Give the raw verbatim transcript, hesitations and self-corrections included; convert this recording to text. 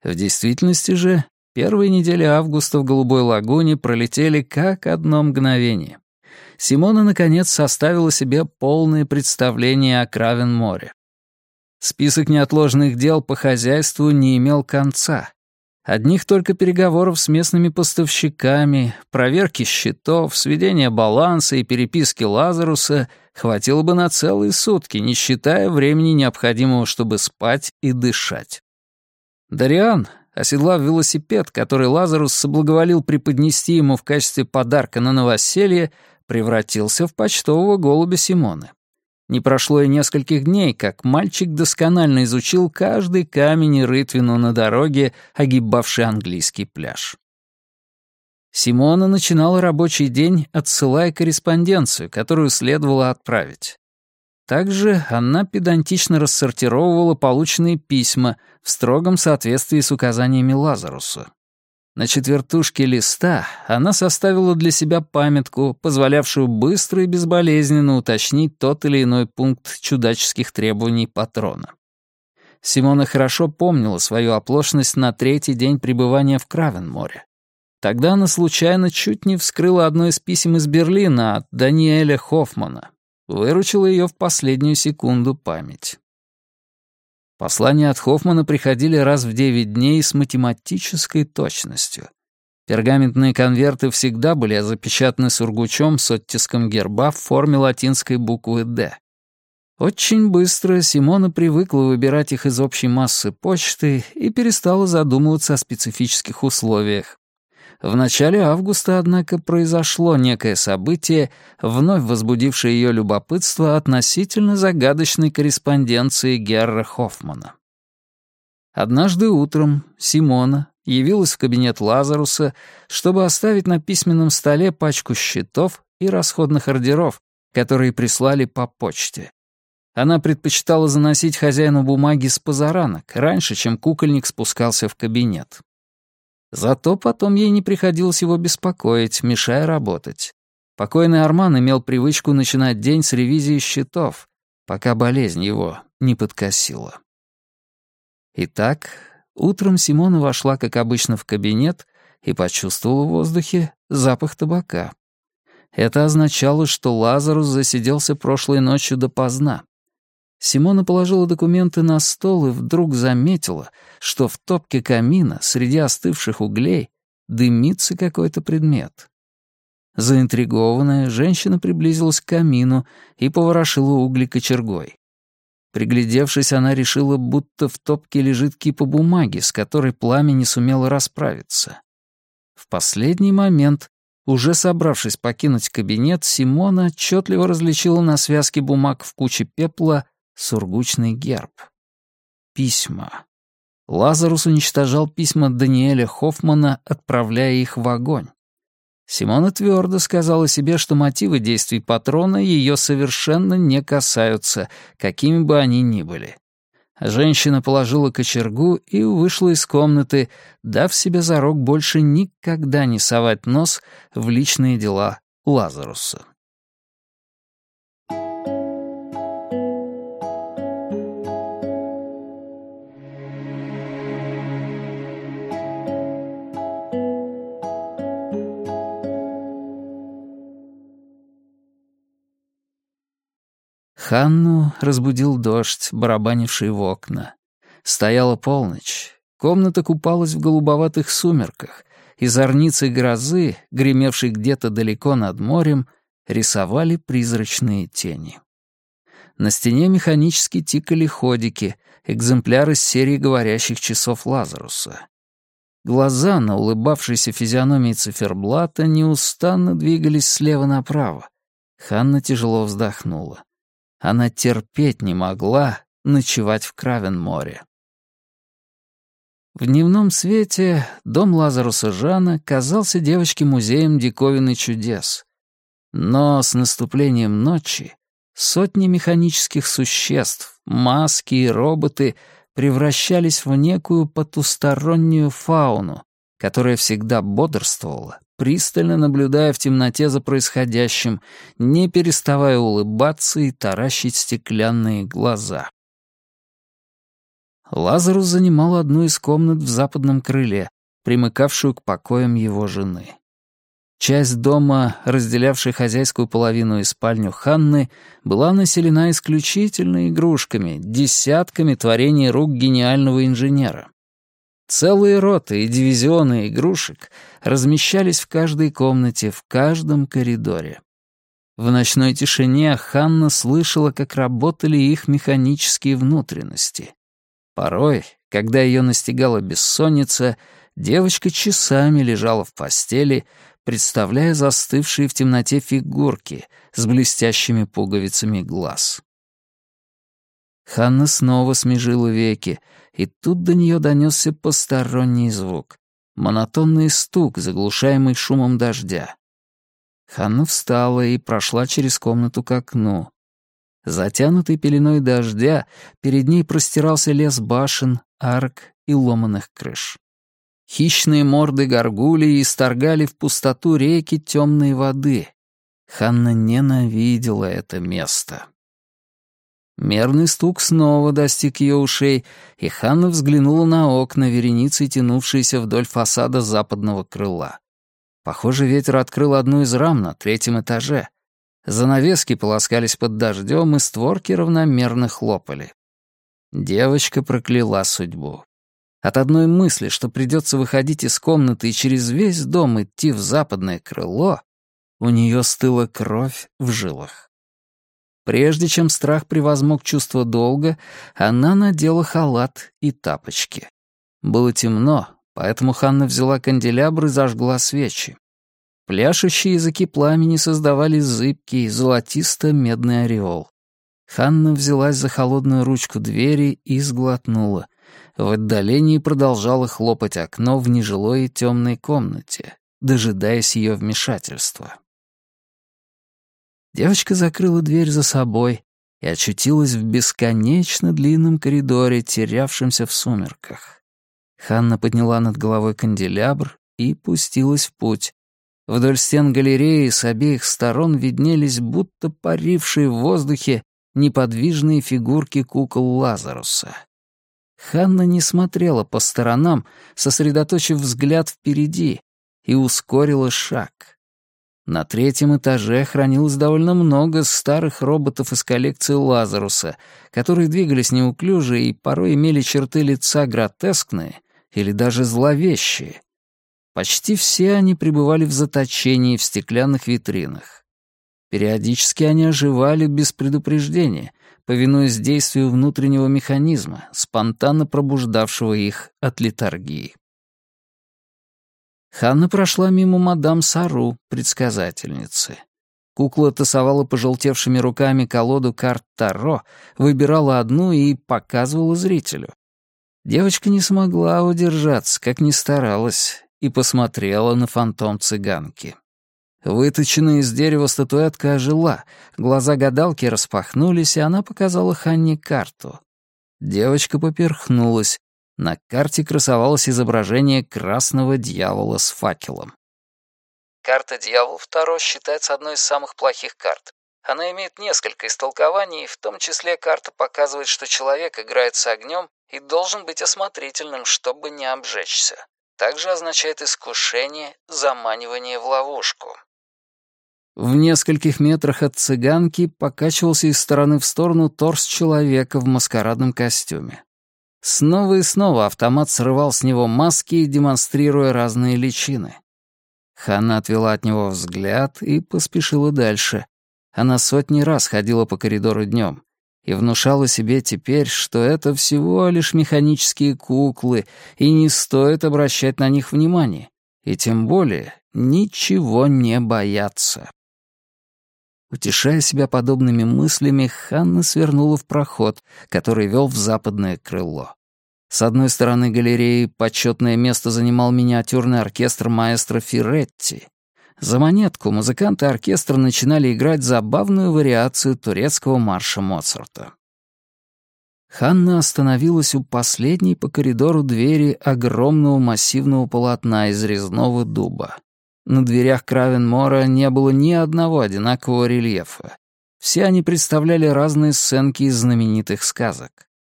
В действительности же, первые недели августа в Голубой лагуне пролетели как одно мгновение. Симона, наконец, составила себе полное представление о Кравен-море. Список неотложных дел по хозяйству не имел конца. Одних только переговоров с местными поставщиками, проверки счетов, сведения баланса и переписки Лазаруса хватило бы на целые сутки, не считая времени, необходимого, чтобы спать и дышать. Дариан, оседлав велосипед, который Лазарус соблаговолил преподнести ему в качестве подарка на новоселье, превратился в почтового голубя Симоны. Не прошло и нескольких дней, как мальчик досконально изучил каждый камень и рытвину на дороге, огибавшей английский пляж. Симона начинала рабочий день, отсылая корреспонденцию, которую следовало отправить. Также она педантично рассортировывала полученные письма в строгом соответствии с указаниями Лазаруса. На четвертушке листа она составила для себя памятку, позволявшую быстро и безболезненно уточнить тот или иной пункт чудаческих требований патрона. Симона хорошо помнила свою оплошность на третий день пребывания в Кравен-море. Тогда она случайно чуть не вскрыла одно из писем из Берлина от Даниэля Хоффмана. Выручила ее в последнюю секунду память. Послания от Хоффмана приходили раз в девять дней с математической точностью. Пергаментные конверты всегда были запечатаны сургучом с оттиском герба в форме латинской буквы «Д». Очень быстро Симона привыкла выбирать их из общей массы почты и перестала задумываться о специфических условиях. В начале августа, однако, произошло некое событие, вновь возбудившее ее любопытство относительно загадочной корреспонденции Герра Хоффмана. Однажды утром Симона явилась в кабинет Лазаруса, чтобы оставить на письменном столе пачку счетов и расходных ордеров, которые прислали по почте. Она предпочитала заносить хозяину бумаги с позаранок, раньше, чем кукольник спускался в кабинет. Зато потом ей не приходилось его беспокоить, мешая работать. Покойный Арман имел привычку начинать день с ревизии счетов, пока болезнь его не подкосила. Итак, утром Симона вошла, как обычно, в кабинет и почувствовала в воздухе запах табака. Это означало, что Лазарус засиделся прошлой ночью допоздна. Симона положила документы на стол и вдруг заметила, что в топке камина среди остывших углей дымится какой-то предмет. Заинтригованная, женщина приблизилась к камину и поворошила угли кочергой. Приглядевшись, она решила, будто в топке лежит кипа бумаги, с которой пламя не сумело расправиться. В последний момент, уже собравшись покинуть кабинет, Симона отчетливо различила на связке бумаг в куче пепла сургучный герб. Письма. Лазарус уничтожал письма Даниэля Хоффмана, отправляя их в огонь. Симона твердо сказала себе, что мотивы действий патрона ее совершенно не касаются, какими бы они ни были. Женщина положила кочергу и вышла из комнаты, дав себе зарок больше никогда не совать нос в личные дела Лазаруса. Ханну разбудил дождь, барабанивший в окна. Стояла полночь. Комната купалась в голубоватых сумерках, и зорницы грозы, гремевшей где-то далеко над морем, рисовали призрачные тени. На стене механически тикали ходики, экземпляры из серии говорящих часов Лазаруса. Глаза на улыбавшейся физиономии циферблата неустанно двигались слева направо. Ханна тяжело вздохнула. Она терпеть не могла ночевать в Кравен-море. В дневном свете дом Лазаруса Жана казался девочке музеем диковин и чудес. Но с наступлением ночи сотни механических существ, маски и роботы превращались в некую потустороннюю фауну, которая всегда бодрствовала, пристально наблюдая в темноте за происходящим, не переставая улыбаться и таращить стеклянные глаза. Лазарус занимал одну из комнат в западном крыле, примыкавшую к покоям его жены. Часть дома, разделявшая хозяйскую половину и спальню Ханны, была населена исключительно игрушками, десятками творений рук гениального инженера. Целые роты и дивизионы игрушек размещались в каждой комнате, в каждом коридоре. В ночной тишине Ханна слышала, как работали их механические внутренности. Порой, когда ее настигала бессонница, девочка часами лежала в постели, представляя застывшие в темноте фигурки с блестящими пуговицами глаз. Ханна снова смежила веки, и тут до нее донесся посторонний звук — монотонный стук, заглушаемый шумом дождя. Ханна встала и прошла через комнату к окну. Затянутый пеленой дождя, перед ней простирался лес башен, арок и ломаных крыш. Хищные морды горгулей исторгали в пустоту реки темной воды. Ханна ненавидела это место. Мерный стук снова достиг ее ушей, и Ханна взглянула на окна, вереницей тянувшиеся вдоль фасада западного крыла. Похоже, ветер открыл одну из рам на третьем этаже. Занавески полоскались под дождем, и створки равномерно хлопали. Девочка прокляла судьбу. От одной мысли, что придется выходить из комнаты и через весь дом идти в западное крыло, у нее стыла кровь в жилах. Прежде чем страх превозмог чувство долга, она надела халат и тапочки. Было темно, поэтому Ханна взяла канделябр и зажгла свечи. Пляшущие языки пламени создавали зыбкий, золотисто-медный ореол. Ханна взялась за холодную ручку двери и сглотнула. В отдалении продолжало хлопать окно в нежилой и темной комнате, дожидаясь ее вмешательства. Девочка закрыла дверь за собой и очутилась в бесконечно длинном коридоре, терявшемся в сумерках. Ханна подняла над головой канделябр и пустилась в путь. Вдоль стен галереи с обеих сторон виднелись будто парившие в воздухе неподвижные фигурки кукол Лазаруса. Ханна не смотрела по сторонам, сосредоточив взгляд впереди, и ускорила шаг. На третьем этаже хранилось довольно много старых роботов из коллекции Лазаруса, которые двигались неуклюже и порой имели черты лица гротескные или даже зловещие. Почти все они пребывали в заточении в стеклянных витринах. Периодически они оживали без предупреждения, повинуясь действию внутреннего механизма, спонтанно пробуждавшего их от летаргии. Ханна прошла мимо мадам Сару, предсказательницы. Кукла тасовала пожелтевшими руками колоду карт Таро, выбирала одну и показывала зрителю. Девочка не смогла удержаться, как ни старалась, и посмотрела на фантом цыганки. Выточенная из дерева статуэтка ожила, глаза гадалки распахнулись, и она показала Ханне карту. Девочка поперхнулась. На карте красовалось изображение красного дьявола с факелом. Карта дьяволов Таро считается одной из самых плохих карт. Она имеет несколько истолкований, в том числе карта показывает, что человек играет с огнем и должен быть осмотрительным, чтобы не обжечься. Также означает искушение, заманивание в ловушку. В нескольких метрах от цыганки покачивался из стороны в сторону торс человека в маскарадном костюме. Снова и снова автомат срывал с него маски, демонстрируя разные личины. Ханна отвела от него взгляд и поспешила дальше. Она сотни раз ходила по коридору днем и внушала себе теперь, что это всего лишь механические куклы, и не стоит обращать на них внимания, и тем более ничего не бояться. Утешая себя подобными мыслями, Ханна свернула в проход, который вел в западное крыло. С одной стороны галереи почетное место занимал миниатюрный оркестр маэстро Фиретти. За монетку музыканты оркестра начинали играть забавную вариацию турецкого марша Моцарта. Ханна остановилась у последней по коридору двери огромного массивного полотна из резного дуба. На дверях Кравенмора не было ни одного одинакового рельефа. Все они представляли разные сценки из знаменитых сказок.